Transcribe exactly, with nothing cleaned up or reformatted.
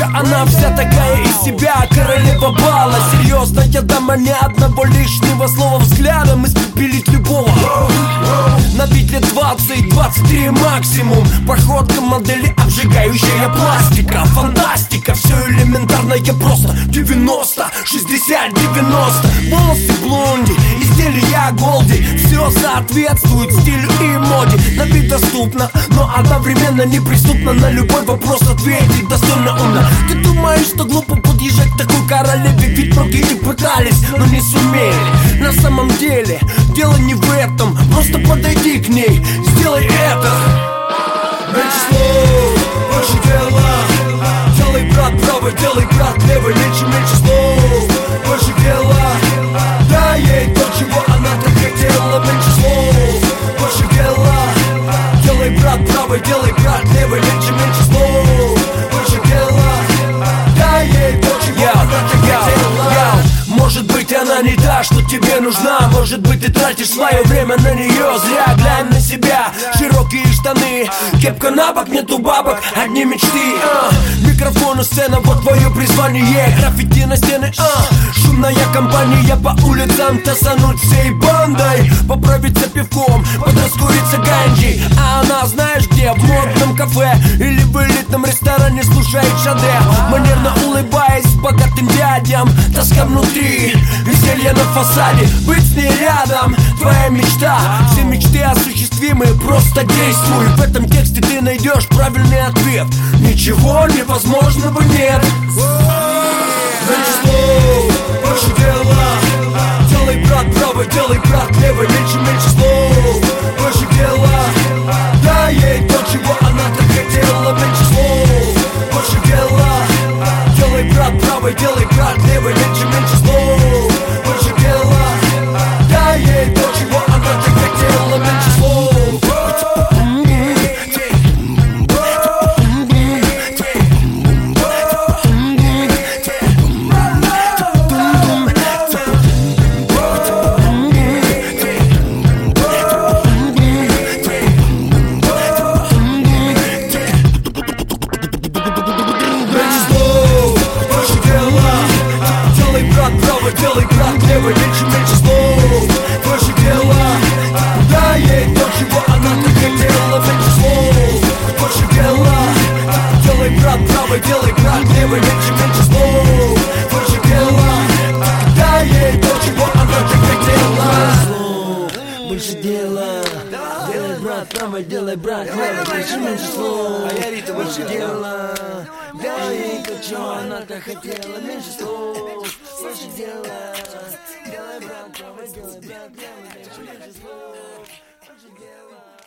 она вся такая из себя, королева бала. Серьезная дама, ни одного лишнего слова, взглядом испепелить любого. На вид лет двадцать, двадцать три максимум. Походка модели обжигающая пластика. Фантастика, все элементарно, я просто девяносто, шестьдесят, девяносто. Волосы блонди, изделия голди. Все соответствует стилю и моде. На вид доступно, но одновременно неприступно. На любой вопрос ответить достойно умно. Ты думаешь, что глупо подъезжать к такой королеве? Ведь многие пытались, но не сумели. На самом деле, дело не в этом. Просто подойди к ней, сделай это. Меньше слов, больше дела. Делай, брат, правый, делай, брат, левый. Меньше, меньше слов, больше дела. Дай ей то, чего она так хотела. Меньше слов, больше дела. Делай, брат, правый, делай, брат, левый. Меньше, меньше слов, больше дела. Дай ей то, чего я, она так я, хотела я. Может быть, она не та, что тебе нужна. Может быть, ты тратишь свое время на нее зря. Глянь на себя, широкие штаны, кепка на бок, нету бабок, одни мечты. а. Микрофон и сцена, вот твое призвание. Граффити на стены, а. Шумная компания по улицам, тасануть всей бандой. Поправиться пивком, подраскуриться ганджей. А она знаешь где? В модном кафе или в элитном ресторане слушает Шаде. Манерно улыбаясь богатым дядям. Тоска внутри, веселье на фасаде. Быть с ней рядом, твоя мечта. Все мечты осуществимы, просто действуй. В этом тексте ты найдешь правильный ответ. Ничего невозможного нет. Меньше слов, больше дела. Делай, брат, правый, делай, брат, левый. Меньше, меньше слов, больше дела. Дай ей то, чего она так хотела. Меньше слов, больше дела. Делай, брат, правый, делай, брат, левый. Меньше, меньше слов, больше дела. Дай ей то, чего она так хотела. Меньше слов. Делай, брат, левый, меньше, меньше слов, больше дела. Дай ей то, чего она так хотела. Меньше слов, больше дела. Делай, брат, правый, делай, брат, левый. Меньше, меньше слов, больше дела. Дай ей то, чего она так хотела. Больше дела. Делай, брат, правый, делай, брат, левый. Меньше, меньше слов, больше дела. Дай ей то, чего она так хотела. Меньше слов, больше дела. Делай, брат, правый, делай, брат, левый. Меньше, меньше слов, больше дела.